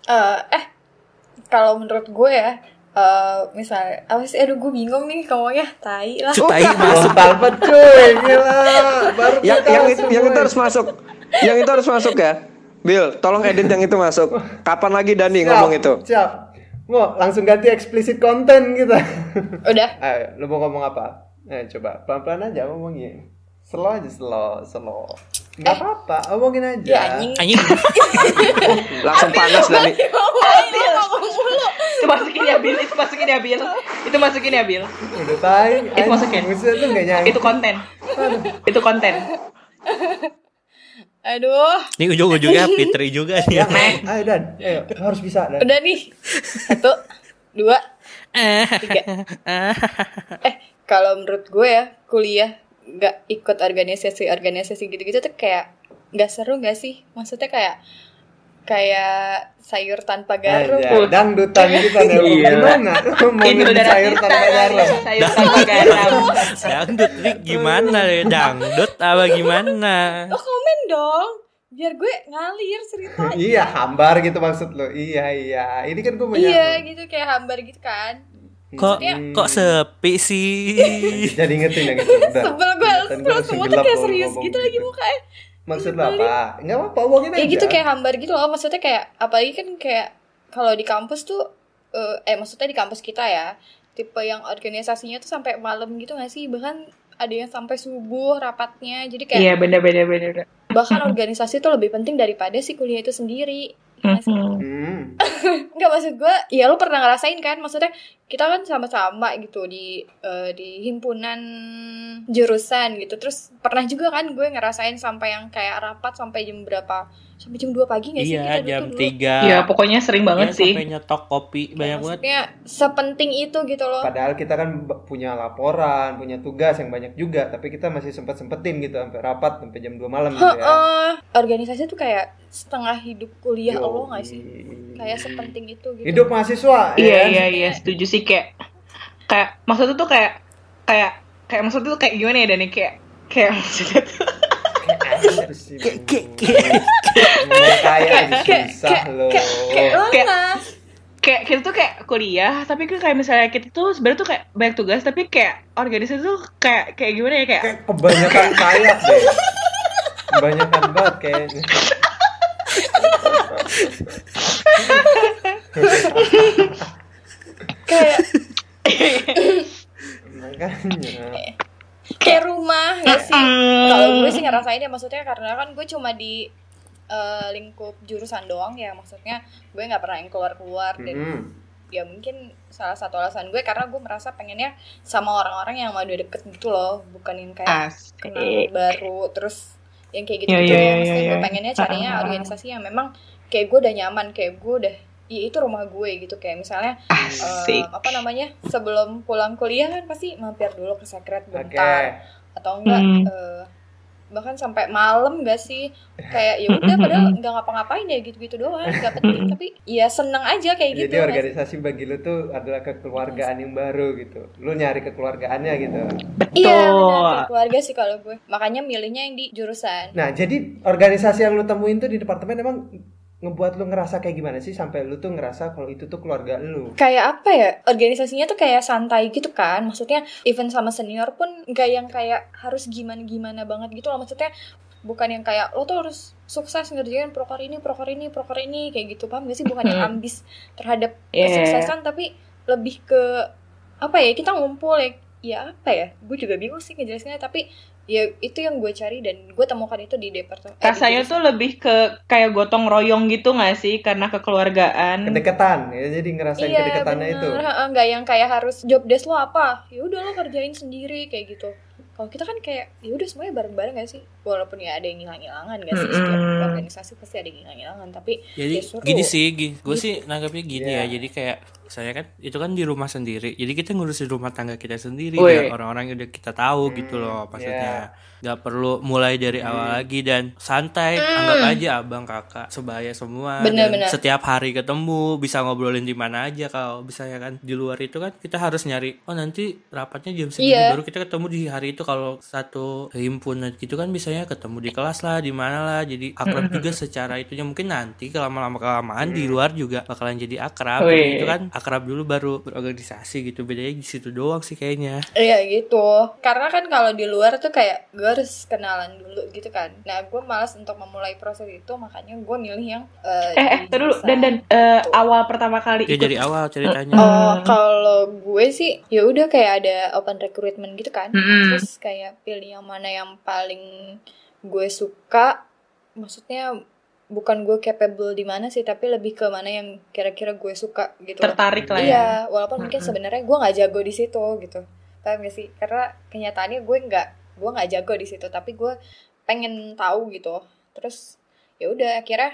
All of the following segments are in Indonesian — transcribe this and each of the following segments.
Kalau menurut gue ya, misalnya apa sih? Aduh, gue bingung nih ngomongnya. Tai lah. Tai masuk. Talpet cuy, gila. Baru yang itu harus masuk. Yang itu harus masuk ya. Bill, tolong edit yang itu masuk. Kapan lagi Dani ngomong itu? Siap. Mau langsung ganti explicit content kita. Udah. Ayo, lu mau ngomong apa? Coba pelan-pelan aja ngomongnya. Slow aja, slow. Gak apa-apa, omongin aja. Ya anjing. Langsung panas Dani. Ngomong mulu. Itu masukin ya Bil. Udah tai. Itu masukin. Musuh tuh gak nyangka. Itu konten. Aduh. Ini ujung-ujungnya Fitri juga nih. Ayo Dan, ayo harus bisa Dan. Udah nih. 1, 2, 3. Kalau menurut gue ya, kuliah nggak ikut organisasi gitu-gitu tuh kayak nggak seru nggak sih? Maksudnya kayak sayur tanpa garam. Dangdutan kita nih. Gimana? Ngomongin sayur tanpa garam. Dangdut nih gimana ya? Dangdut apa gimana? Lo komen dong, biar gue ngalir ceritanya. Iya, hambar gitu maksud lo. Iya. Ini kan gue menyambung. Iya gitu, kayak hambar gitu kan. Kok sepi sih? Jadi ingetin yang itu. Sebel gue, semua tuh kayak serius gitu lagi mukanya. Maksud lo apa? Nggak apa-apa, omongin aja. Ya gitu kayak hambar gitu loh. Maksudnya kayak, apalagi kan kayak kalau di kampus tuh, maksudnya di kampus kita ya, tipe yang organisasinya tuh sampai malam gitu nggak sih? Bahkan ada yang sampai subuh rapatnya. Jadi kayak iya bener. bahkan organisasi tuh lebih penting daripada si kuliah itu sendiri. Enggak, maksud gue ya lu pernah ngerasain kan, maksudnya kita kan sama-sama gitu di himpunan jurusan gitu, terus pernah juga kan gue ngerasain sampai yang kayak rapat sampai jam berapa, sampai jam 2 pagi nggak sih? Iya, kita jam dulu? 3. Iya pokoknya sering banget sih. Sampai nyetok kopi banyak banget. Maksudnya sepenting itu gitu loh. Padahal kita kan punya laporan, punya tugas yang banyak juga, tapi kita masih sempetin gitu sampai rapat sampai jam 2 malam gitu ya. Organisasi tuh kayak setengah hidup kuliah lo nggak sih? Kayak sepenting itu gitu. Hidup mahasiswa. Iya setuju sih, kayak maksudnya tuh kayak maksudnya tuh kayak gimana ya Dani, kayak maksudnya tuh kayak kita tuh kayak kuliah, tapi kan kayak misalnya kita tuh sebenarnya tuh kayak banyak tugas, tapi kayak organisasi tuh kayak gimana ya, kayak kebanyakan kaya deh. Kebanyakan banget kayaknya. Kayak kayak rumah nggak sih? Kalau gue sih ngerasainnya, maksudnya karena kan gue cuma di lingkup jurusan doang ya, maksudnya gue nggak pernah yang keluar dan ya mungkin salah satu alasan gue karena gue merasa pengennya sama orang-orang yang mau deket gitu loh, bukan yang kayak kenal baru terus yang kayak gitu ya. Maksudnya gue pengennya carinya organisasi yang memang kayak gue udah nyaman, kayak gue udah itu rumah gue gitu, kayak misalnya sebelum pulang kuliah kan pasti mampir dulu ke Secret bentar atau enggak bahkan sampai malam gak sih, kayak ya udah padahal nggak ngapa-ngapain ya gitu-gitu doang, nggak penting tapi ya seneng aja kayak gitu. Jadi organisasi bagi lu tuh adalah kekeluargaan yang baru gitu, lu nyari kekeluargaannya gitu. Iya benar, keluarga sih kalau gue, makanya milihnya yang di jurusan. Nah jadi organisasi yang lu temuin tuh di departemen emang ngebuat lu ngerasa kayak gimana sih sampai lu tuh ngerasa kalau itu tuh keluarga lu? Kayak apa ya, organisasinya tuh kayak santai gitu kan, maksudnya even sama senior pun gak yang kayak harus gimana-gimana banget gitu loh, maksudnya bukan yang kayak lo tuh harus sukses ngerjain proker ini kayak gitu, paham gak sih? Bukan yang ambis terhadap kesuksesan, tapi lebih ke apa ya, kita ngumpul ya apa ya, gue juga bingung sih ngejelasinnya, tapi ya itu yang gue cari dan gue temukan itu di departemen. Rasanya tuh lebih ke kayak gotong royong gitu nggak sih, karena kekeluargaan, kedekatan ya, jadi ngerasain kedekatannya itu. Nggak yang kayak harus job desk lo apa, ya udah lo kerjain sendiri kayak gitu. Kalau kita kan kayak ya udah semuanya bareng-bareng gak sih, walaupun ya ada yang hilang-hilangan gak sih, setiap organisasi pasti ada yang hilang-hilangan, tapi jadi ya gini sih, gue sih nanggapnya gini ya, jadi kayak saya kan itu kan di rumah sendiri, jadi kita ngurusin rumah tangga kita sendiri, biar orang-orang udah kita tahu gitu loh, maksudnya nggak perlu mulai dari awal lagi dan santai, anggap aja abang kakak sebaya semua. Bener. Setiap hari ketemu, bisa ngobrolin di mana aja. Kalau misalnya kan di luar itu kan kita harus nyari, oh nanti rapatnya jam segini, baru kita ketemu di hari itu. Kalau satu himpunan gitu kan bisa biasanya ketemu di kelas lah, di mana lah, jadi akrab juga secara itunya. Mungkin nanti kelamaan di luar juga bakalan jadi akrab. Jadi itu kan akrab dulu baru berorganisasi gitu, bedanya di situ doang sih kayaknya. Iya gitu, karena kan kalau di luar tuh kayak gue harus kenalan dulu gitu kan. Nah gue malas untuk memulai proses itu, makanya gue milih yang dulu dan awal pertama kali ya dari awal ceritanya. Kalau gue sih ya udah kayak ada open recruitment gitu kan, terus kayak pilih yang mana yang paling gue suka, maksudnya bukan gue capable di mana sih, tapi lebih ke mana yang kira-kira gue suka gitu. Tertarik lah ya. Iya, walaupun mungkin sebenarnya gue nggak jago di situ gitu. Paham gak sih? Karena kenyataannya gue nggak jago di situ, tapi gue pengen tahu gitu. Terus ya udah akhirnya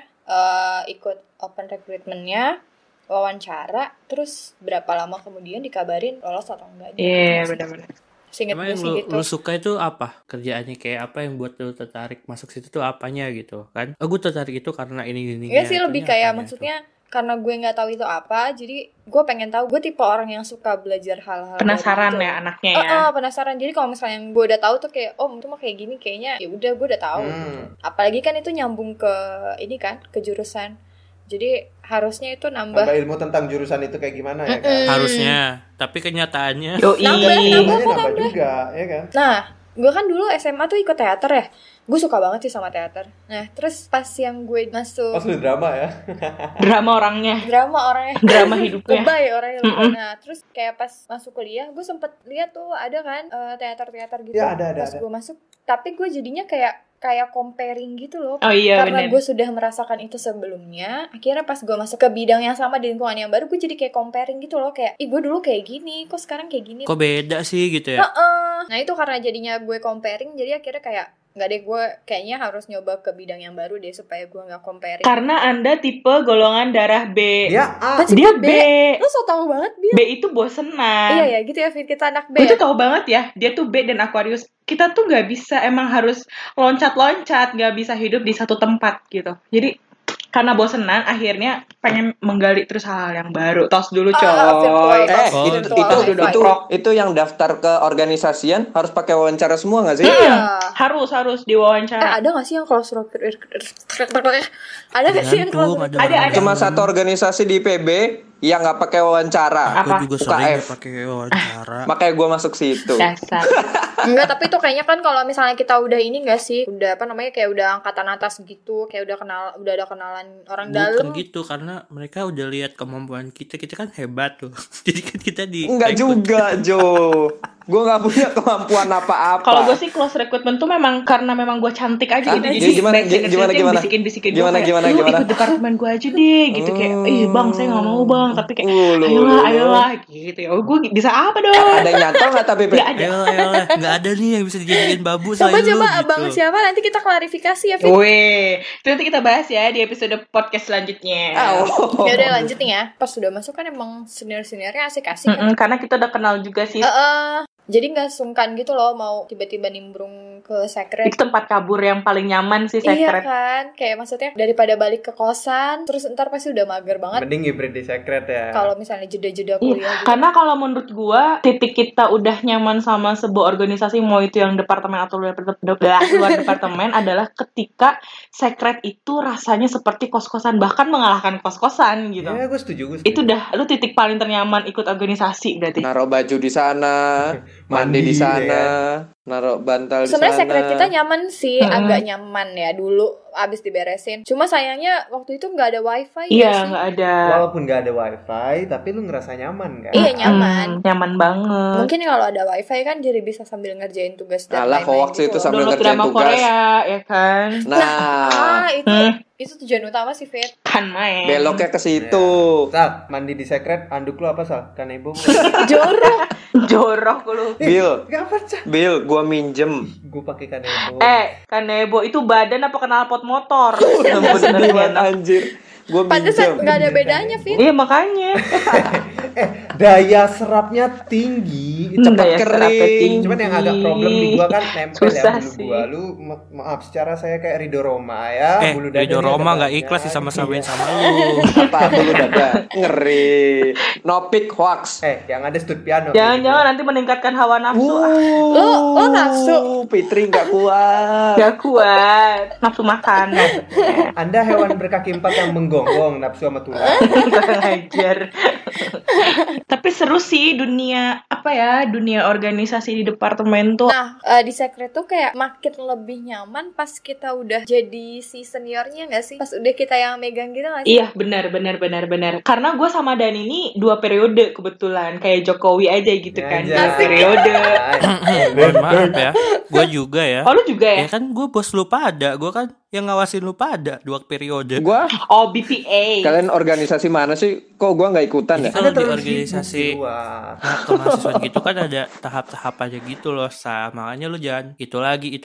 ikut open recruitment-nya, wawancara, terus berapa lama kemudian dikabarin lolos atau enggak. Iya, benar-benar. Emang yang lu suka itu apa? Kerjaannya kayak apa yang buat lu tertarik masuk situ tuh apanya gitu kan? Gue tertarik itu karena ini. Iya sih, lebih kayak maksudnya karena gue nggak tahu itu apa, jadi gue pengen tahu. Gue tipe orang yang suka belajar hal-hal penasaran gitu. Ya anaknya ya. Penasaran. Jadi kalau misalnya gue udah tahu tuh kayak itu mah kayak gini, kayaknya ya udah gue udah tahu gitu. Apalagi kan itu nyambung ke ini kan, ke jurusan. Jadi harusnya itu nambah ilmu tentang jurusan itu kayak gimana ya kan? Harusnya, tapi kenyataannya nambah juga ya kan. Nah, gue kan dulu SMA tuh ikut teater ya. Gue suka banget sih sama teater. Nah, terus pas yang gue masuk, pas lu drama ya. Drama orangnya. Drama hidupnya. Lebay orangnya. Nah, terus kayak pas masuk kuliah, gue sempet lihat tuh ada kan teater-teater gitu. Ya, ada. Pas gue masuk, tapi gue jadinya kayak comparing gitu loh. Oh iya, karena gue sudah merasakan itu sebelumnya, akhirnya pas gue masuk ke bidang yang sama di lingkungan yang baru, gue jadi kayak comparing gitu loh, kayak gue dulu kayak gini, kok sekarang kayak gini, kok beda sih gitu ya. Nah itu karena jadinya gue comparing, jadi akhirnya kayak nggak deh, gue kayaknya harus nyoba ke bidang yang baru deh supaya gue nggak comparing. Karena Anda tipe golongan darah B. Ya, dia B. Lu so tau banget B itu bosenan. Iya ya gitu ya, Fit, kita anak B. Gue tuh tau banget ya, dia tuh B dan Aquarius. Kita tuh nggak bisa, emang harus loncat-loncat, nggak bisa hidup di satu tempat gitu. Jadi karena bosenan, akhirnya pengen menggali terus hal yang baru. Tos dulu coy. Itu yang daftar ke organisasian harus pakai wawancara semua nggak sih? Harus diwawancara. Ada nggak sih yang close ada nggak sih yang close? Ada. Cuma satu organisasi di PB yang nggak pakai wawancara. Gue juga sering pakai wawancara. Makanya gue masuk situ. Dasar. Enggak, tapi itu kayaknya kan kalau misalnya kita udah ini nggak sih, udah kayak udah angkatan atas gitu, kayak udah ada kenalan orang dalam. Bukan gitu, karena mereka udah lihat kemampuan kita kan hebat tuh. Jadi kan kita Enggak juga, Jo. Gue gak punya kemampuan apa-apa. Kalau gue sih close recruitment tuh memang karena memang gue cantik aja gitu. Jadi gimana? Bisikin gimana? Ikut departemen gue aja deh gitu, kayak bang saya gak mau bang, tapi kayak ayolah gitu ya. Gue bisa apa dong? Ada yang nyantol gak tapi? Ayolah, gak ada nih yang bisa dijadiin babu. Coba gitu. abang siapa, nanti kita klarifikasi ya, Fit. Itu nanti kita bahas ya di episode podcast selanjutnya. Ya udah lanjut nih ya. Pas sudah masuk kan emang senior-seniornya asik-asik kan? Karena kita udah kenal juga sih. Jadi nggak sungkan gitu loh mau tiba-tiba nimbrung ke sekret. Itu tempat kabur yang paling nyaman sih, sekret. Iya kan, kayak maksudnya daripada balik ke kosan terus ntar pasti udah mager banget. Mending hibrid di sekret ya. Kalau misalnya jeda-jeda kuliah gitu. Karena kalau menurut gua titik kita udah nyaman sama sebuah organisasi, mau itu yang departemen atau luar departemen adalah ketika sekret itu rasanya seperti kos-kosan, bahkan mengalahkan kos-kosan gitu. Iya, gue setuju. Itu udah lu titik paling ternyaman ikut organisasi berarti. Naruh baju di sana, mandi di sana, naruh bantal di sana. Sebenarnya sekret kita nyaman sih, agak nyaman ya dulu abis diberesin. Cuma sayangnya waktu itu nggak ada wifi. Iya, nggak ada. Walaupun nggak ada wifi, tapi lu ngerasa nyaman kan? Iya, nyaman. Nyaman banget. Mungkin kalau ada wifi kan jadi bisa sambil ngerjain tugas dan lain-lain. Gitu. Waktu itu sambil ngerjain tugas. Korea, ya kan? Nah, itu tujuan utama sih, Fit. Kan main. Beloknya ke situ. Sal, mandi di sekret, anduk lu apa, Sal? Kanebo. Jorok lu. Bill, gua minjem. Gua pakai kanebo. Kanebo itu badan apa knalpot motor? Beneran anjir. Gua minjem. Pantesan nggak ada bedanya, Fit. Iya makanya. daya serapnya tinggi, cepat kering. Cuman yang agak problem di gua kan nempel ya bulu gua. Lu maaf secara saya kayak Ridho Roma ya, bulu dada. Ridho Roma enggak ikhlas sih sama-samain sama lu. Apa bulu dada? Ngeri. Nopik hoax. Yang ada stud piano. Jangan-jangan nanti meningkatkan hawa nafsu. Lo nafsu. Fitri enggak kuat. Gak kuat. Nafsu makan. Anda hewan berkaki 4 yang menggonggong nafsu sama tulang. Kurang ajar. Tapi seru sih dunia organisasi di departemen tuh. Nah, di Secret tuh kayak makin lebih nyaman pas kita udah jadi si seniornya nggak sih? Pas udah kita yang megang gitu nggak sih? Iya, benar. Karena gue sama Dan ini 2 periode kebetulan, kayak Jokowi aja gitu kan. 2 periode. Mohon maaf ya, gue juga ya. Oh, lu juga ya? Ya kan gue bos lu pada, gue kan yang ngawasin lu pada 2 periode. Gua BPA. Kalian organisasi mana sih? Kok gua nggak ikutan ya? Kalau di organisasi kemahasiswaan gitu kan ada tahap-tahap aja gitu loh, makanya lu jangan itu lagi.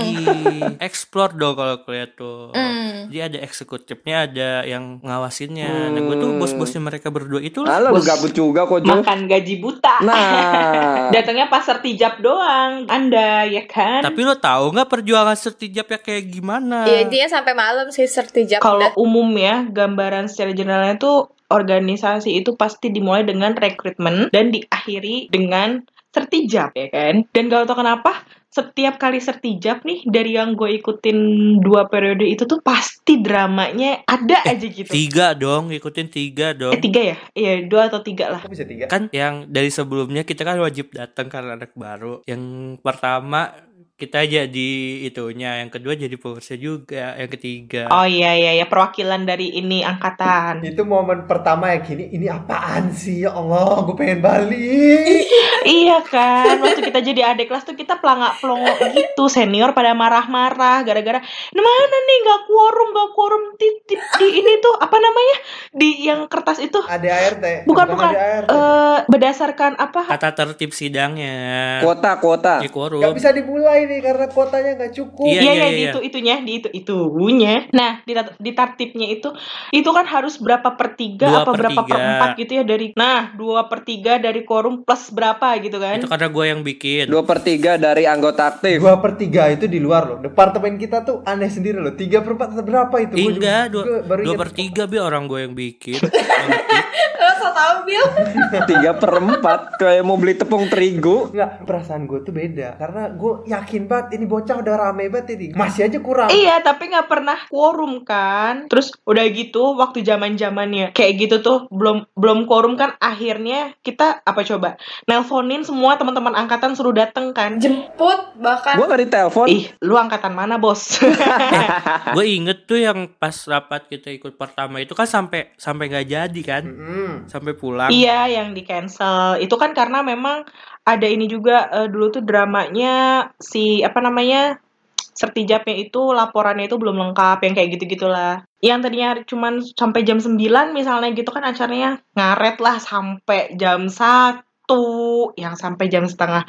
Explore dong kalau kuliah tuh. Jadi ada eksekutifnya, ada yang ngawasinnya. Nah gue tuh bos-bosnya mereka berdua itu lah. Alah, lu gabut juga kok, Jo. Makan gaji buta. Nah, datangnya pas sertijab doang, Anda ya kan? Tapi lo tahu nggak perjuangan sertijab ya kayak gimana? Iya, intinya sampai malam sih sertijab. Kalau umum ya, gambaran secara generalnya tuh organisasi itu pasti dimulai dengan rekrutmen dan diakhiri dengan sertijab ya kan. Dan gak tau kenapa setiap kali sertijab nih, dari yang gue ikutin 2 periode itu tuh pasti dramanya ada aja gitu. 3 dong, ikutin 3 dong. 3 ya? Iya, 2 atau 3 lah. Kok bisa 3? Kan yang dari sebelumnya kita kan wajib datang karena anak baru. Yang pertama kita jadi itunya, yang kedua jadi pengurusnya juga, yang ketiga. Oh iya, perwakilan dari ini angkatan. Itu momen pertama ya gini, ini apaan sih ya Allah, gue pengen balik. Iya kan, waktu kita jadi adik kelas tuh kita pelangak-pelongo gitu, senior pada marah-marah gara-gara mana nih gak quorum di ini tuh apa namanya, di yang kertas itu ADART. bukan berdasarkan apa, kata tertib sidangnya, kuota ya, quorum. Gak bisa dimulai nih karena kuotanya gak cukup. Iya. Itunya. Nah, di tertibnya itu kan harus berapa per 3 apa berapa per 4 gitu ya, dari 2/3 dari quorum plus berapa gitu kan. Itu karena gue yang bikin. 2/3 dari anggota aktif. 2/3 itu di luar loh. Departemen kita tuh aneh sendiri loh. 3/4 berapa itu? Enggak, 2/3 bi orang gue yang bikin. Lo so tau Bil. 3/4 kayak mau beli tepung terigu. Enggak, perasaan gue tuh beda. Karena gue yakin banget ini bocah udah rame banget ini. Masih aja kurang. Iya, tapi gak pernah quorum kan. Terus udah gitu waktu zaman-zamannya kayak gitu tuh belum quorum kan, akhirnya kita apa coba? Nelponin semua teman-teman angkatan suruh dateng kan. Jemput bahkan. Gua nggak ditelepon. Lu angkatan mana, Bos? Gue inget tuh yang pas rapat kita ikut pertama itu kan sampai nggak jadi kan, sampai pulang. Iya, yang di cancel itu kan karena memang ada ini juga, dulu tuh dramanya si apa namanya, sertijabnya itu laporannya itu belum lengkap, yang kayak gitu-gitulah. Yang tadinya cuman sampai jam 9 misalnya gitu kan, acaranya ngaret lah sampai jam 1, yang sampai jam setengah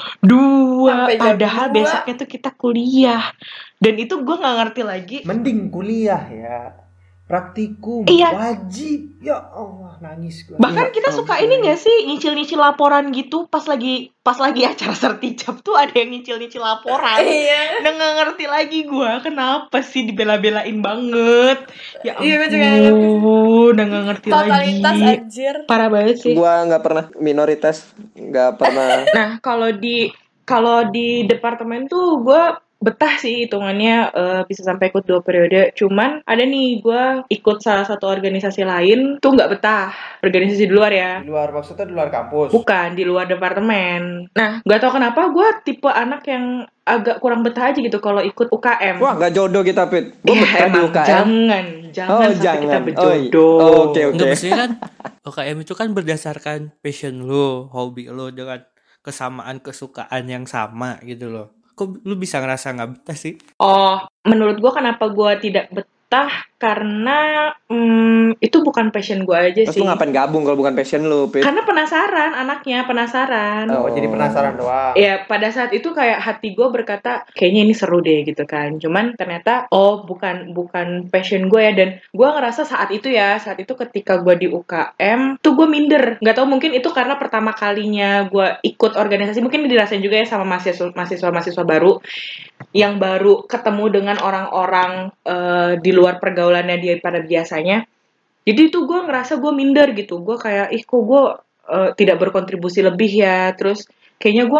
2, padahal 2. Besoknya tuh kita kuliah. Dan itu gue gak ngerti lagi. Mending kuliah ya, praktikum wajib. Ya Allah, nangis gue. Bahkan kita suka ini gak sih, nyicil-nyicil laporan gitu pas lagi acara sertijab tuh ada yang nyicil-nyicil laporan. Iya. Udah gak ngerti lagi gue kenapa sih dibela-belain banget. Ya ampun, udah gak ngerti lagi. Totalitas anjir. Parah banget sih. Gua gak pernah minoritas, gak pernah. Nah, kalau di departemen tuh gue betah sih hitungannya, bisa sampai ikut 2 periode. Cuman ada nih gue ikut salah satu organisasi lain tuh nggak betah. Organisasi di luar ya. Di luar, maksudnya di luar kampus? Bukan, di luar departemen. Nah, nggak tahu kenapa gue tipe anak yang agak kurang betah aja gitu kalau ikut UKM. Wah, nggak jodoh kita, Pit. Gue betah di UKM. Jangan sampai kita berjodoh. Oke. Nggak, maksudnya kan UKM itu kan berdasarkan passion lo, hobi lo, dengan kesamaan kesukaan yang sama gitu loh. Kok lu bisa ngerasa gak betah sih? Oh, menurut gue kenapa gue tidak betah, karena itu bukan passion gue aja Terus sih. lu ngapain gabung kalau bukan passion lu, Pit? Karena penasaran, anaknya penasaran. Oh, jadi penasaran doang. Ya pada saat itu kayak hati gue berkata kayaknya ini seru deh gitu kan. Cuman ternyata bukan passion gue ya. Dan gue ngerasa saat itu ketika gue di UKM tuh gue minder. Nggak tahu mungkin itu karena pertama kalinya gue ikut organisasi, mungkin dirasain juga ya sama mahasiswa baru yang baru ketemu dengan orang-orang di luar pergaulannya dia pada biasanya. Jadi itu gue ngerasa gue minder gitu. Gue kayak kok gue tidak berkontribusi lebih ya. Terus kayaknya gue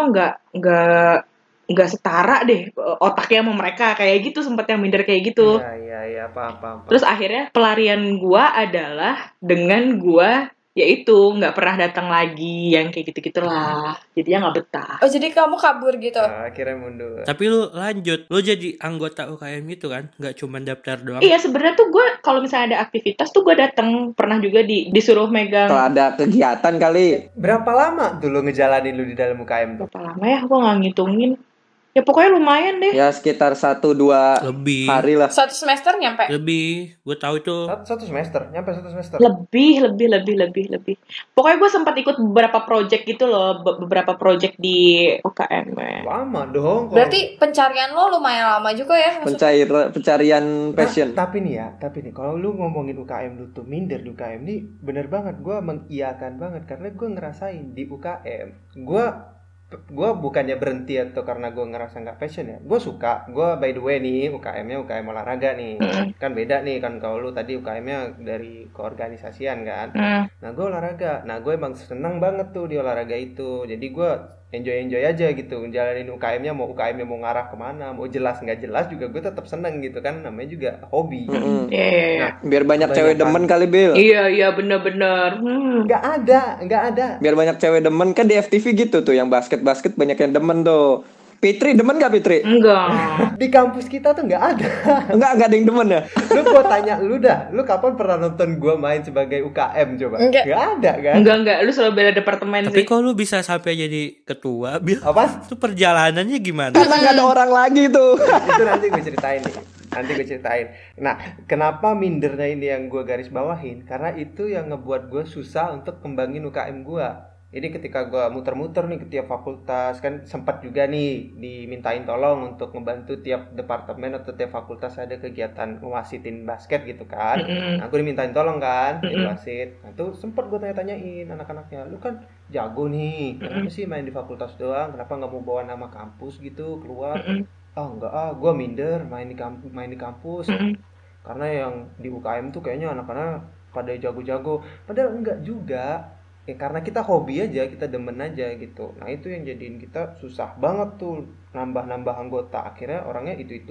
nggak setara deh otaknya sama mereka, kayak gitu, sempat yang minder kayak gitu. Iya, paham. Terus akhirnya pelarian gue adalah dengan gue yaitu nggak pernah datang lagi yang kayak gitu-gitulah. Jadinya nggak betah. Oh, jadi kamu kabur gitu? Akhirnya mundur. Tapi lu lanjut, lu jadi anggota UKM gitu kan? Nggak cuma daftar doang? Iya, sebenarnya tuh gue kalau misalnya ada aktivitas tuh gue datang. Pernah juga disuruh megang. Kalau ada kegiatan kali. Berapa lama tuh lu ngejalanin lu di dalam UKM tuh? Berapa lama ya? Gue nggak ngitungin. Ya pokoknya lumayan deh. Ya sekitar 1-2 hari lah. 1 semester nyampe? Lebih, gue tahu itu. Satu semester, nyampe 1 semester. Lebih. Pokoknya gue sempat ikut beberapa project gitu loh, beberapa project di UKM. Lama dong. Berarti pencarian lo lumayan lama juga ya? Pencarian passion. Tapi nih, kalau lu ngomongin UKM lu tuh minder di UKM nih, bener banget. Gue mengiyakan banget karena gue ngerasain di UKM. Gue bukannya berhenti atau karena gue ngerasa nggak passion ya, gue suka. Gue by the way nih UKM-nya UKM olahraga nih, kan beda nih kan. Kalau lu tadi UKM-nya dari keorganisasian kan, nah gue olahraga, nah gue emang seneng banget tuh di olahraga itu. Jadi gue enjoy aja gitu ngejalanin UKM-nya, mau UKM-nya mau ngarah kemana, mau jelas nggak jelas juga gue tetap seneng gitu kan, namanya juga hobi. Nah, biar banyak cewek demen kali, Bil. Iya bener-bener. Nggak ada. Biar banyak cewek demen, kan di FTV gitu tuh, yang basket banyak yang demen tuh. Fitri demen gak, Fitri? Enggak. Di kampus kita tuh nggak ada. Enggak ada yang demen ya? Lu gua tanya lu dah, lu kapan pernah nonton gua main sebagai UKM coba? Enggak. Nggak ada kan? Enggak, lu selalu beda departemen Tapi sih. kok lu bisa sampai jadi ketua, Bil? Apa? Itu perjalanannya gimana? Karena gak ada orang lagi tuh. Itu nanti gue ceritain. Nah, kenapa mindernya ini yang gue garis bawahin? Karena itu yang ngebuat gue susah untuk kembangin UKM gue. Jadi ketika gue muter-muter nih ke tiap fakultas, kan sempat juga nih dimintain tolong untuk ngebantu tiap departemen atau tiap fakultas ada kegiatan ngewasitin basket gitu kan. Nah, gue dimintain tolong kan, jadi wasit. Nah, itu sempat gue tanya-tanyain anak-anaknya, lu kan jago nih, kenapa sih main di fakultas doang? Kenapa nggak mau bawa nama kampus gitu keluar? Enggak gue minder main di kampus. Karena yang di UKM tuh kayaknya anak-anak pada jago-jago. Padahal enggak juga. Ya karena kita hobi aja, kita demen aja gitu. Nah itu yang jadiin kita susah banget tuh nambah anggota. Akhirnya orangnya itu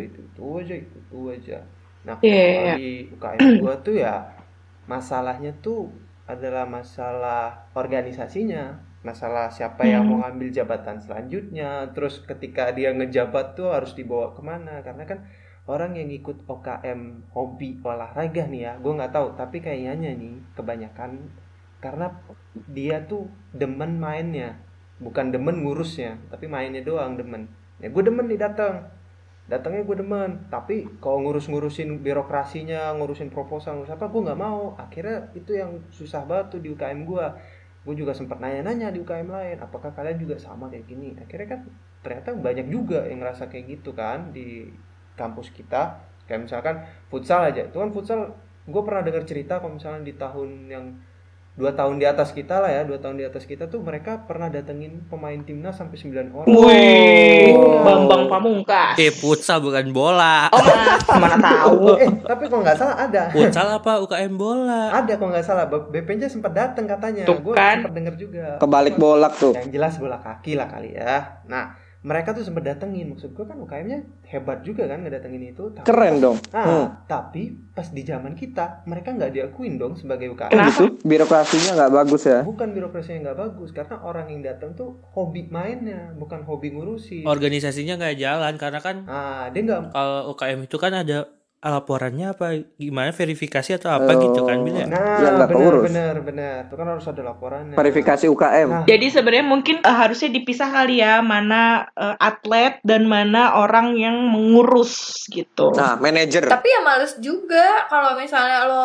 aja. Nah kalau di UKM gue tuh ya masalahnya tuh adalah masalah organisasinya. Masalah siapa yang mau ngambil jabatan selanjutnya. Terus ketika dia ngejabat tuh harus dibawa kemana. Karena kan orang yang ikut OKM hobi olahraga nih ya, gue gak tahu, tapi kayaknya nih kebanyakan karena dia tuh demen mainnya, bukan demen ngurusnya, tapi mainnya doang demen. Ya gue demen nih datangnya gue demen, tapi kalau ngurusin birokrasinya, ngurusin proposal, ngurus apa, gue nggak mau. Akhirnya itu yang susah banget tuh di UKM gue. Gue juga sempat nanya-nanya di UKM lain, apakah kalian juga sama kayak gini? Akhirnya kan ternyata banyak juga yang ngerasa kayak gitu kan di kampus kita. Kayak misalkan futsal aja, itu kan futsal, gue pernah dengar cerita kalau misalnya di tahun yang 2 tahun di atas kita lah ya, 2 tahun di atas kita tuh mereka pernah datengin pemain timnas sampai 9 orang. Wih, Bambang Pamungkas. Futsal bukan bola. Oh, mana tahu. Tapi kalau nggak salah ada. Futsal apa UKM bola? Ada kalau nggak salah, BPJ sempat datang katanya. Gue kan sempat dengar juga. Kebalik bolak tuh. Yang jelas bola kaki lah kali ya. Nah, mereka tuh sempat datengin. Maksud gue kan UKM-nya hebat juga kan ngedatengin itu. Keren dong. Tapi pas di zaman kita mereka nggak diakuin dong sebagai UKM. Gitu? Birokrasinya nggak bagus ya? Bukan birokrasinya nggak bagus, karena orang yang datang tuh hobi mainnya, bukan hobi ngurusin. Organisasinya nggak jalan karena kan. Dia nggak. Kalau UKM itu kan ada laporannya apa, gimana verifikasi atau apa gitu kan, Bil ya? Nah, benar. Itu kan harus ada laporannya. Verifikasi UKM. Nah. Jadi sebenarnya mungkin harusnya dipisah kali ya, mana atlet dan mana orang yang mengurus gitu. Nah, manajer. Tapi ya males juga kalau misalnya lo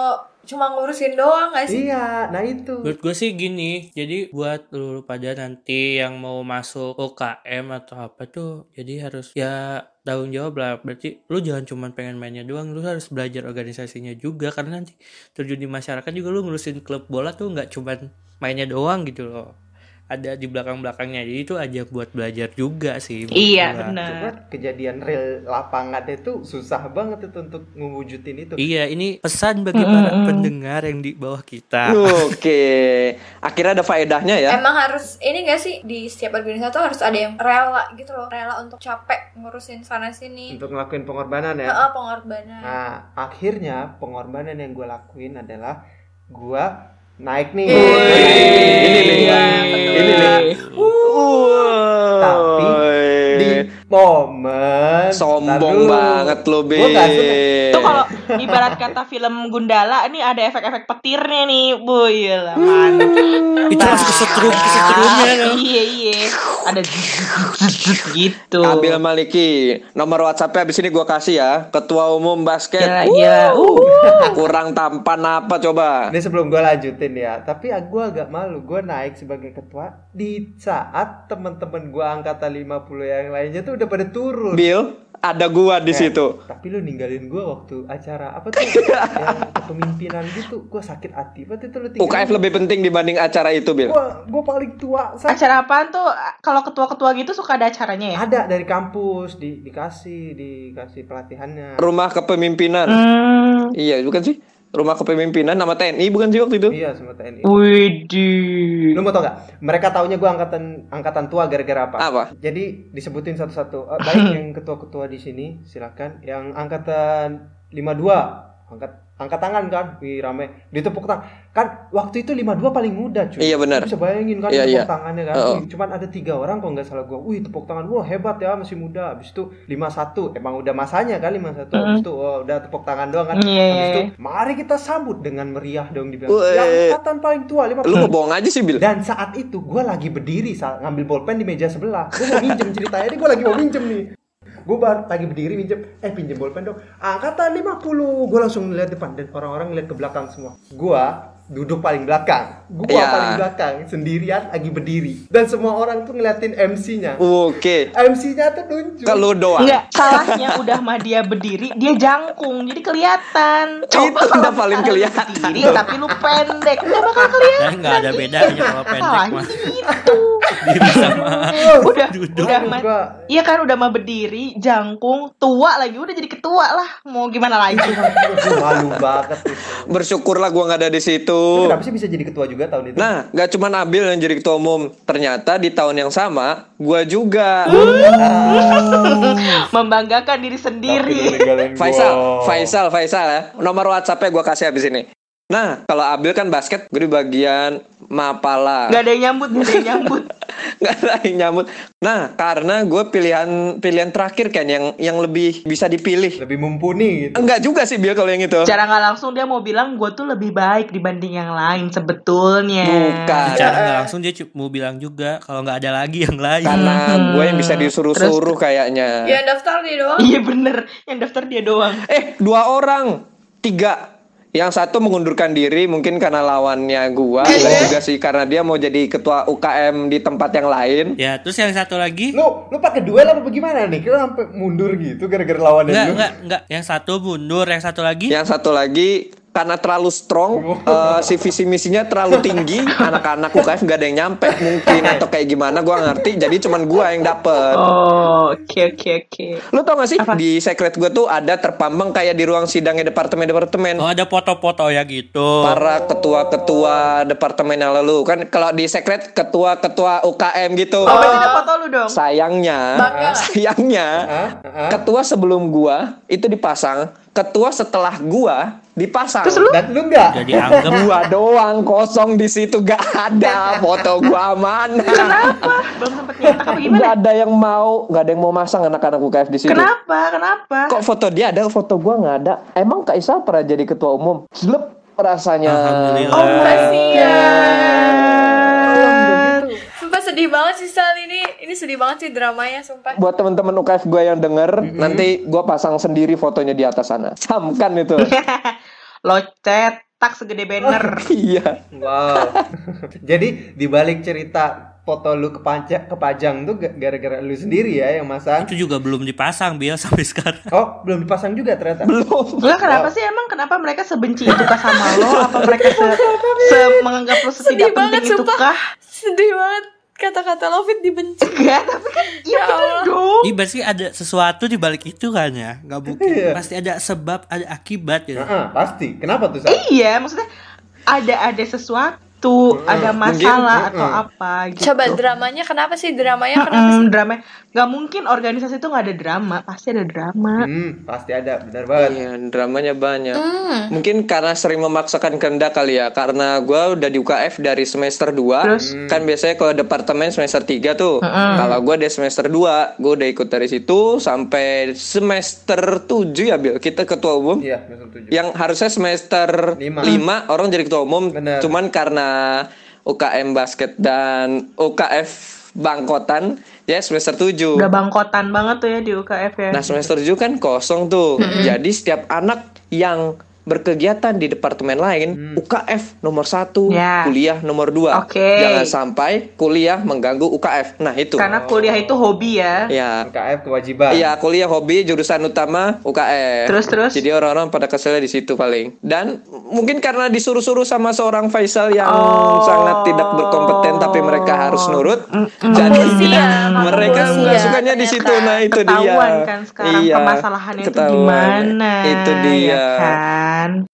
cuma ngurusin doang gak sih? Iya, nah itu. Menurut gue sih gini, jadi buat lu pada nanti yang mau masuk UKM atau apa tuh, jadi harus ya tanggung jawab lah. Berarti lu jangan cuma pengen mainnya doang, lu harus belajar organisasinya juga, karena nanti terjun di masyarakat juga lu ngurusin klub bola tuh nggak cuma mainnya doang gitu loh. Ada di belakang-belakangnya, jadi itu aja buat belajar juga sih. Iya, gua. benar. Coba kejadian real lapangan itu susah banget itu untuk ngewujudin itu. Iya, ini pesan bagi para pendengar yang di bawah kita. Oke, akhirnya ada faedahnya ya. Emang harus ini gak sih, di setiap organisasi tuh harus ada yang rela gitu loh, rela untuk capek ngurusin sana sini, Untuk ngelakuin pengorbanan ya. pengorbanan. Nah, akhirnya pengorbanan yang gue lakuin adalah gue naik nih. Ini nih. Tapi di momen Sombong banget lo, Be. Gua nggak suka. Itu kalau ibarat kata film Gundala, ini ada efek-efek petirnya nih, bu, iyalah mantap. Itu harus kesetrumnya loh. Iya, ada gitu. Abil Maliki, nomor WhatsApp-nya abis ini gua kasih ya. Ketua Umum Basket. Gila. Kurang tampan apa coba? Ini sebelum gue lanjutin ya, tapi gue agak malu. Gue naik sebagai ketua di saat teman-teman gue angkatan 50 yang lainnya tuh udah pada turun. Bill, ada gua di situ. Tapi lu ninggalin gue waktu acara apa tuh yang kepemimpinan gitu. Gue sakit hati. Berarti itu lu tinggalin. UKF lebih penting dibanding acara itu, Bill. Gue paling tua. Acara apaan tuh? Kalau ketua-ketua gitu suka ada acaranya ya? Ada dari kampus dikasih pelatihannya. Rumah kepemimpinan. Iya, bukan sih? Rumah kepemimpinan nama TNI bukan sih waktu itu? Iya, sama TNI. Widih. Lu mau tau gak? Mereka taunya gue angkatan tua gara-gara apa? Apa? Jadi disebutin satu-satu. Baik yang ketua-ketua di sini, silakan. Yang angkatan 52, angkat tangan kan, wih rame, ditepuk tangan. Kan waktu itu 52 paling muda cuy. Iya benar. Lu bisa bayangin kan Iya, tepuk iya. tangannya kan. Wih, cuman ada 3 orang kalau nggak salah gua. Wih tepuk tangan, wah hebat ya masih muda. Habis itu 51, emang udah masanya kan 51. Habis itu udah tepuk tangan doang kan. Iya. Habis itu mari kita sambut dengan meriah dong dibilang. Weh. Yang angkatan paling tua 50. Lu mau bohong aja sih, Bill. Dan saat itu gue lagi berdiri ngambil bolpen di meja sebelah. Gue mau minjem ceritanya ini, gue lagi mau minjem nih. Gue lagi berdiri pinjem bolpen dong. Angkatan 50. Gue langsung ngeliat depan dan orang-orang ngeliat ke belakang semua. Gue duduk paling belakang. Gue Iya. paling belakang sendirian lagi berdiri. Dan semua orang tuh ngeliatin MC-nya. Oke. MC-nya tuh nunjuk. Kalau doang. Enggak, salahnya udah mah dia berdiri, dia jangkung, jadi kelihatan. Itu udah kalau paling misalnya kelihatan. Berdiri, tapi lu pendek, nggak bakal kelihatan. Dan nggak ada bedanya kalau pendek Salahnya mah. gitu. Diri sama Udah, duduk. udah mah. Iya kan udah mah berdiri, jangkung, tua lagi, udah jadi ketua lah. Mau gimana lagi? Gue malu banget. Bersyukurlah gua nggak ada di situ. Lu kenapa sih bisa jadi ketua juga tahun itu? Nah, gak cuma Abil yang jadi ketua umum. Ternyata di tahun yang sama, gua juga. Membanggakan diri sendiri. Faisal ya. Nomor WhatsApp-nya gua kasih habis ini. Nah, kalau Abil kan basket, gue di bagian Mapala. Gak ada yang nyambut, gak ada yang nyambut. Gak ada yang nyambut. Nah, karena gue pilihan terakhir kan yang lebih bisa dipilih. Lebih mumpuni gitu. Enggak juga sih Bil kalau yang itu. Secara nggak langsung dia mau bilang gue tuh lebih baik dibanding yang lain sebetulnya. Bukan. Secara nggak langsung dia mau bilang juga kalau nggak ada lagi yang lain. Karena gue yang bisa disuruh-suruh kayaknya. Ya daftar dia doang. Iya bener, yang daftar dia doang. 2 orang, 3. Yang satu mengundurkan diri mungkin karena lawannya gua, dan juga sih karena dia mau jadi ketua UKM di tempat yang lain. Ya, terus yang satu lagi? Lu pakai duel apa bagaimana nih? Kita sampai mundur gitu gara-gara lawannya lu. Enggak. Yang satu mundur, yang satu lagi? Yang satu lagi karena terlalu strong, si visi misinya terlalu tinggi, anak-anak UKF nggak ada yang nyampe mungkin atau kayak gimana gua ngerti, jadi cuman gua yang dapet. Oh, oke. Lu tau gak sih Apa? di secret gua tuh ada terpambang kayak di ruang sidangnya departemen. Oh, ada foto-foto ya gitu. Para ketua-ketua departemen yang lalu kan kalau di secret ketua-ketua UKM gitu. Oh, berarti ada foto lu dong. Sayangnya ketua sebelum gua itu dipasang, ketua setelah gua dipasang. Dan lu enggak? Jadi anggap Gua doang kosong di situ, gak ada foto gua mana. Kenapa? Belum sempet nyetak apa gimana? Gak ada yang mau masang anak-anak UKF di situ. Kenapa? Kok foto dia ada, foto gua nggak ada? Emang Kak Isa pernah jadi ketua umum? Slep rasanya. Alhamdulillah. Oh, kasihan. Sumpah sedih banget sih Sal ini. Ini sedih banget sih dramanya sumpah. Buat teman-teman UKF gue yang denger, nanti gue pasang sendiri fotonya di atas sana. Camkan itu. Locet. cetak segede banner. Iya. Wow. Jadi dibalik cerita foto lu kepajang tuh gara-gara lu sendiri ya yang masang. Itu juga belum dipasang Bill sampai sekarang. Oh, belum dipasang juga ternyata. Belum. Enggak, kenapa sih emang kenapa mereka sebenci itu kah sama lo? Apa mereka menganggap lo Sedih setidak banget, penting itu sumpah. kah? Sedih banget kata-kata Lovit dibenci. Enggak, tapi kan iya Ya bener Allah. dong. Iya pasti ada sesuatu di balik itu kan ya. Gak mungkin. Iya. Pasti ada sebab, ada akibat gitu. Pasti. Kenapa tuh, Sa? Iya, maksudnya ada sesuatu, ada masalah atau apa gitu. Coba dramanya kenapa sih? Dramanya kenapa sih? Drama nggak mungkin organisasi itu nggak ada drama, pasti ada drama. Pasti ada, benar banget. Iya, dramanya banyak. Mungkin karena sering memaksakan kehendak kali ya. Karena gue udah di UKF dari semester 2. Terus? Kan biasanya kalau departemen semester 3 tuh. Kalau gue dari semester 2, gue udah ikut dari situ sampai semester 7 ya, Bil. Kita ketua umum. Iya, semester 7. Yang harusnya semester 5 orang jadi ketua umum. Bener. Cuman karena UKM basket dan UKF bangkotan ya semester 7. Udah bangkotan banget tuh ya di UKF ya. Nah semester 7 kan kosong tuh. Jadi setiap anak yang berkegiatan di departemen lain, UKF nomor 1, Ya. kuliah nomor 2. Oke. Jangan sampai kuliah mengganggu UKF. Nah itu. Karena kuliah itu hobi ya. Ya. UKF kewajiban. Iya, kuliah hobi jurusan utama UKF. Terus? Jadi orang-orang pada keselnya di situ paling. Dan mungkin karena disuruh-suruh sama seorang Faisal yang sangat tidak berkompeten tapi mereka harus nurut. Jadi Emosi ya, mereka emosi nggak ya, sukanya di situ. ternyata. Nah, itu dia. Ketahuan kan sekarang Iya, permasalahannya itu ketahuan. gimana. Itu dia. Ya kan?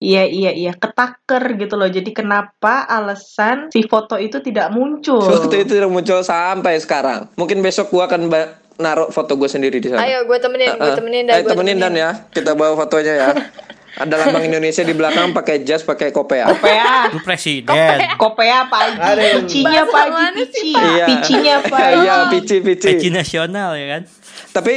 Iya, ketaker gitu loh. Jadi kenapa alasan si foto itu tidak muncul? Waktu itu tidak muncul sampai sekarang. Mungkin besok gua akan naruh foto gue sendiri di sana. Ayo gue temenin dan Ayo temenin Dan ya. Kita bawa fotonya ya. Ada lambang Indonesia di belakang, pakai jas, pakai kopea. Kopea. Lu presiden. Kopea Pak Haji, Aduh. picinya Bahasa Pak Haji, mana sih, pici. Iya. Picinya Pak Haji. Iya, pici. Peci nasional ya kan. Tapi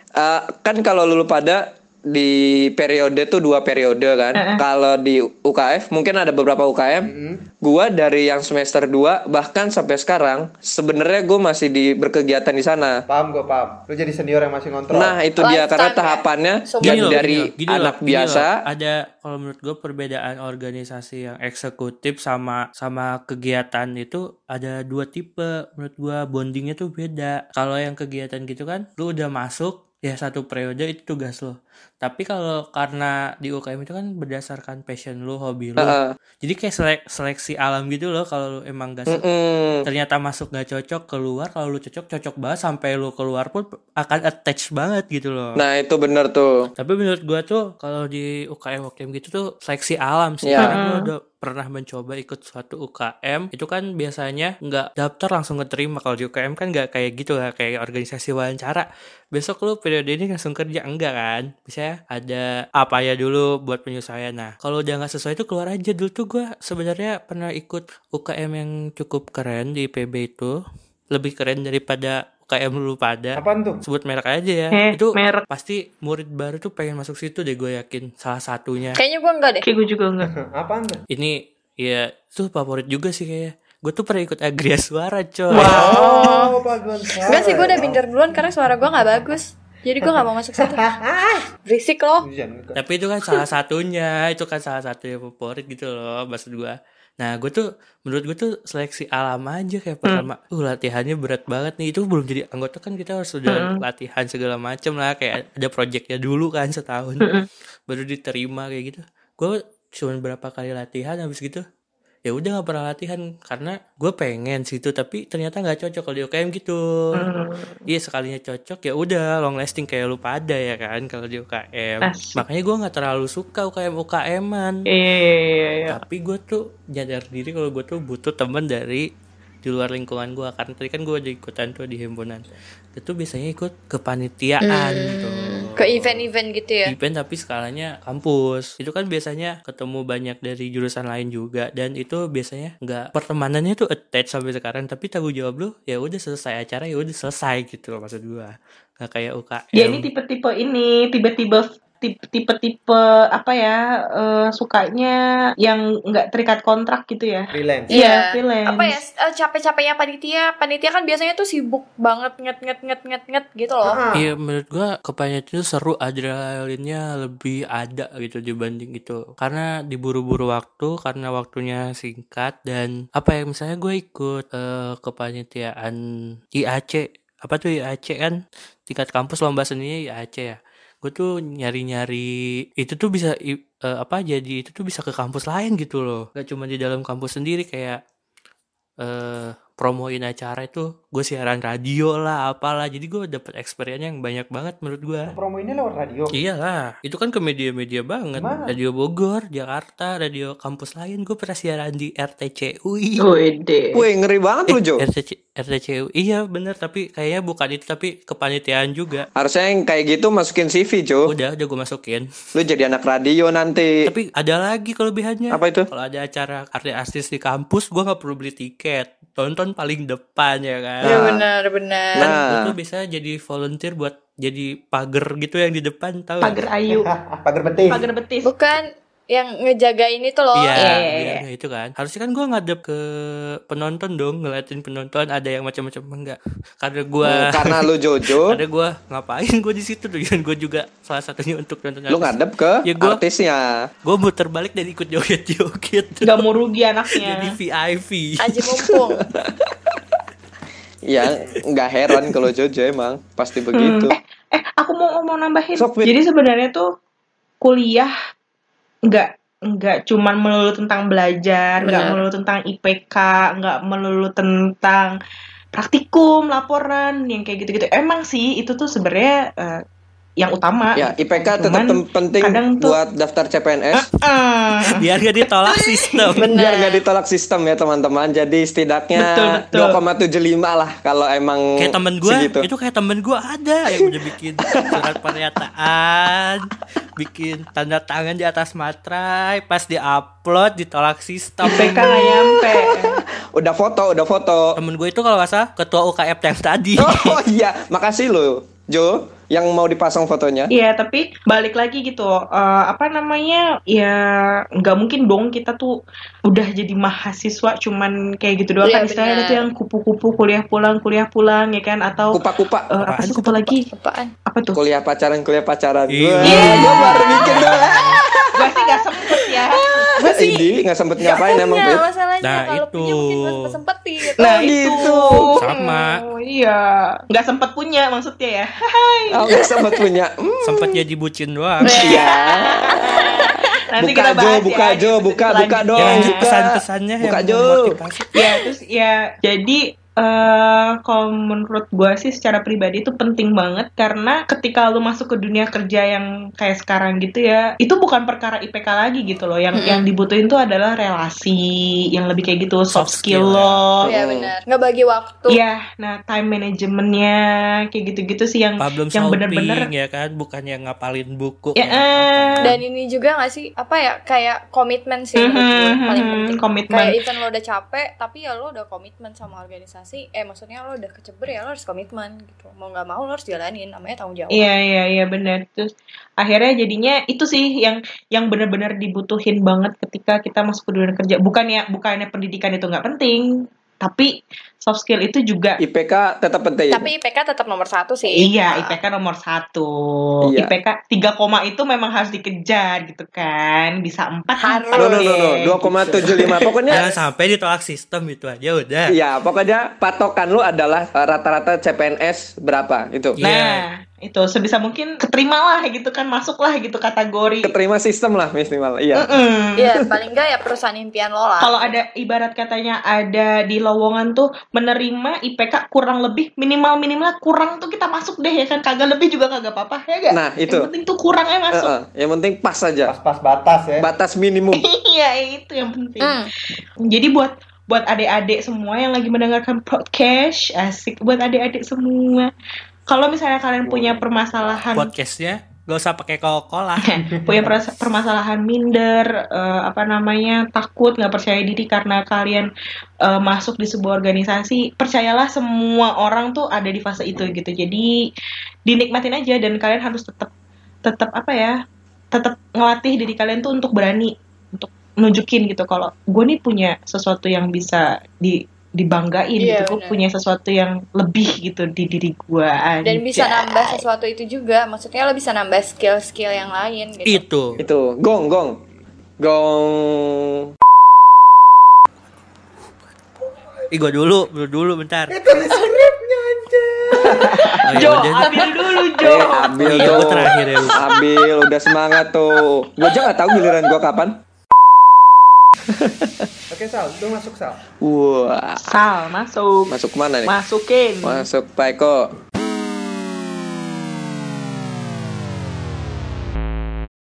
kan kalau lu pada di periode tuh 2 periode kan. Kalau di UKF mungkin ada beberapa UKM. Gua dari yang semester 2 bahkan sampai sekarang sebenarnya gue masih berkegiatan di sana. Paham gue, paham. Lu jadi senior yang masih ngontrol. Nah, itu dia Lifetime karena ya? tahapannya Seumur jadi hidup. dari Gini anak loh, biasa. ada kalau menurut gue perbedaan organisasi yang eksekutif sama kegiatan itu ada 2 tipe. Menurut gue bondingnya tuh beda. Kalau yang kegiatan gitu kan lu udah masuk ya 1 periode itu tugas lo. Tapi kalau karena di UKM itu kan berdasarkan passion lu, hobi lu. Jadi kayak seleksi alam gitu loh. Kalau lu emang gak ternyata masuk gak cocok, keluar. Kalau lu cocok banget sampai lu keluar pun akan attach banget gitu loh. Nah, itu bener tuh. Tapi menurut gua tuh kalau di UKM gitu tuh seleksi alam sih. Iya. Karena gua udah pernah mencoba ikut suatu UKM. Itu kan biasanya nggak daftar langsung keterima. Kalau di UKM kan nggak kayak gitu lah, kayak organisasi wawancara. Besok lu periode ini langsung kerja, enggak kan? Misalnya ada apa ya dulu buat penyesuaian. Nah, kalau udah nggak sesuai itu keluar aja. Dulu tuh gua sebenarnya pernah ikut UKM yang cukup keren di IPB itu. Lebih keren daripada UKM lu pada. Apaan tuh? Sebut merek aja ya. Itu merek. pasti murid baru tuh pengen masuk situ deh, gue yakin salah satunya. Kayaknya gue enggak deh. Kayak gue juga enggak. Apaan tuh? Ini ya tuh favorit juga sih kayaknya. Gue tuh pernah ikut Agria Suara coy. Oh, Pak Gonçalves. Enggak sih, gue udah minder duluan karena suara gue gak bagus. Jadi gue gak mau masuk situ. Berisik loh. Tapi itu kan salah satunya, itu kan salah satu yang favorit gitu loh maksud gue. Nah gue tuh menurut gue tuh seleksi alam aja kayak pertama latihannya berat banget nih. Itu belum jadi anggota kan kita harus sudah latihan segala macem lah. Kayak ada projectnya dulu kan setahun baru diterima kayak gitu. Gue cuma berapa kali latihan habis gitu ya udah nggak pernah latihan karena gue pengen situ tapi ternyata nggak cocok kalau di UKM gitu. Iya sekalinya cocok ya udah long lasting kayak lu pada ya kan kalau di UKM. Makanya gue nggak terlalu suka UKM-an. Iya. Tapi gue tuh nyadar diri kalau gue tuh butuh teman dari di luar lingkungan gue karena tadi kan gue ada ikutan tuh di himpunan. Itu biasanya ikut kepanitiaan gitu. Ke event-event gitu ya. Event tapi skalanya kampus. Itu kan biasanya ketemu banyak dari jurusan lain juga dan itu biasanya nggak pertemanannya tuh attach sampai sekarang tapi tanggung jawab lu ya udah selesai acara ya udah selesai gitu loh maksud gue. Nggak kayak UKM. Ya ini tipe-tipe ini, tiba-tiba tipe-tipe apa ya, sukanya yang nggak terikat kontrak gitu ya. Freelance. Iya. Freelance. Apa ya, capek-capeknya panitia kan biasanya tuh sibuk banget nget gitu loh. Iya, menurut gua kepanitiaan itu seru, adrenalinnya lebih ada gitu dibanding itu. Karena diburu-buru waktu, karena waktunya singkat, dan apa ya, misalnya gue ikut kepanitiaan IAC. Apa tuh IAC kan? Tingkat kampus lomba seninya IAC ya. Gue tuh nyari-nyari itu tuh bisa jadi itu tuh bisa ke kampus lain gitu loh. Gak cuma di dalam kampus sendiri, kayak promoin acara itu gue siaran radio lah apalah, jadi gue dapet experience yang banyak banget menurut gue. Promoinnya lewat radio. Iyalah, itu kan ke media-media banget. Dimana? Radio Bogor, Jakarta, radio kampus lain. Gue pernah siaran di RTCUI. Wih, ngeri banget lu, Jo. RTCUI, iya bener, tapi kayaknya bukan itu, tapi kepanitiaan juga. Harusnya yang kayak gitu masukin CV, Jo. Udah gue masukin. Lu jadi anak radio nanti. Tapi ada lagi kelebihannya. Apa itu? Kalau ada acara artis di kampus, gue nggak perlu beli tiket, tonton paling depan ya kan. Ya benar. Kan Nah. gue tuh bisa jadi volunteer buat jadi pagar gitu yang di depan, tahu? Pagar ayu. Pagar betis. Pagar betis. Bukan yang ngejaga ini tuh loh. Iya, Iya. iya, itu kan. Harusnya kan gue ngadep ke penonton dong, ngeliatin penonton ada yang macam-macam, enggak. Karena gue Karena lu Jojo, ada gue ngapain gue di situ tuh, dan gue juga salah satunya untuk nonton. lu ngadep ke Ya, gua- artisnya. Gue muter balik dan ikut joget-joget. Gak mau rugi anaknya. Jadi VIP. Aji mumpung. Ya, nggak heran kalau Jojo emang pasti begitu. Aku mau nambahin. Sok, Wit. Jadi sebenarnya tuh kuliah nggak cuman melulu tentang belajar, nggak Benar. melulu tentang IPK, nggak melulu tentang praktikum, laporan, yang kayak gitu-gitu. Emang sih itu tuh sebenarnya yang utama. Ya, IPK tetap Cuman penting kadang tuh- buat daftar CPNS. Biar gak ditolak sistem. Biar nggak ditolak sistem ya teman-teman. Jadi setidaknya Betul. 2,75 lah kalau emang Kayak temen gue, segitu. itu kayak temen gue ada yang udah bikin surat pernyataan, bikin tanda tangan di atas materai, pas di-upload ditolak sistem. IPK nggak nyampe. Udah foto. Temen gue itu kalau nggak salah ketua UKF yang tadi. Oh iya, makasih lo, Jo, yang mau dipasang fotonya. Iya, tapi balik lagi gitu, apa namanya, ya nggak mungkin dong kita tuh udah jadi mahasiswa cuman kayak gitu doang. Iya, Kan istilahnya benar. itu yang kupu-kupu kuliah pulang ya kan, atau Kupa-kupa. apa Apaan sih satu lagi? Apaan? Apa tuh? Kuliah pacaran. Iya. Wah, gua baru mikir dah. Gue sih nggak sempet ya. Ini nggak sempet ngapain emang, Punya Fit? masalahnya Nah, kalau itu. punya mungkin gue sempetin gitu. Nah gitu. itu Sama. Iya, nggak sempet punya maksudnya ya. Hai. Oh, nggak sempet punya. Sempet jadi bucin doang. Iya. Nanti Buka, kita bahas Jo, buka, ya, Jo, di buka selanjutnya. dong. Ya, lanjut buka. pesan-pesannya Buka, yang Jo. memotivasi. Ya terus ya jadi kalau menurut gue sih secara pribadi itu penting banget, karena ketika lu masuk ke dunia kerja yang kayak sekarang gitu ya, itu bukan perkara IPK lagi gitu loh, yang dibutuhin tuh adalah relasi yang lebih kayak gitu, soft skill lo. Iya benar. Nggak bagi waktu. Iya, nah time managementnya kayak gitu-gitu sih yang Problem yang solving bener-bener ya kan, bukan yang ngapalin buku. Ya, kayak apa. Dan ini juga nggak sih, apa ya, kayak komitmen sih menurut gue paling penting. komitmen. Kayak even lo udah capek, tapi ya lo udah komitmen sama organisasi. Maksudnya lo udah keceber ya lo harus komitmen gitu. Mau nggak mau lo harus jalanin, namanya tanggung jawab. Iya benar. Terus akhirnya jadinya itu sih yang benar-benar dibutuhin banget ketika kita masuk ke dunia kerja. Bukannya pendidikan itu nggak penting, tapi soft skill itu juga. IPK tetap penting. Tapi IPK tetap nomor 1 sih. Iya, IPK nomor 1. Iya. IPK 3 koma itu memang harus dikejar gitu kan. Bisa 4 Harus. No, 2,75. Pokoknya Jangan sampai ditolak sistem, itu aja udah. iya, pokoknya patokan lu adalah rata-rata CPNS berapa itu. Iya. Nah, itu sebisa mungkin keterima lah gitu kan, masuk lah gitu kategori. Keterima sistem lah minimal. Iya. Iya, paling nggak ya perusahaan impian lo lah. Kalau ada ibarat katanya ada di lowongan tuh menerima IPK kurang lebih minimal kurang tuh kita masuk deh ya kan, kagak lebih juga kagak apa-apa ya gak? Nah, itu. Yang penting tuh kurangnya masuk. Yang penting pas aja. Pas-pas batas ya. Batas minimum. Iya, itu yang penting. Jadi buat adik-adik semua yang lagi mendengarkan podcast, asik buat adik-adik semua. Kalau misalnya kalian punya permasalahan Podcastnya gak usah pakai Coca-Cola. punya permasalahan minder, takut, nggak percaya diri karena kalian masuk di sebuah organisasi, percayalah semua orang tuh ada di fase itu gitu. Jadi dinikmatin aja dan kalian harus tetap tetap apa ya, tetap ngelatih diri kalian tuh untuk berani, untuk nunjukin gitu kalau gue nih punya sesuatu yang bisa dibanggain gitu, gue punya sesuatu yang lebih gitu di diri gue aja. Dan bisa nambah sesuatu itu juga, maksudnya lo bisa nambah skill yang lain gitu. Itu gong Gue dulu bentar. Itu skripnya aja. Jo, ambil dulu Jo. Ambil tuh. Gue terakhir ya. Ambil, udah semangat tuh. Gue aja nggak tahu giliran gue kapan. Oke Sal, lu masuk Sal. Wah. Sal, masuk. Masuk mana nih? Masukin. Masuk Pak Eko.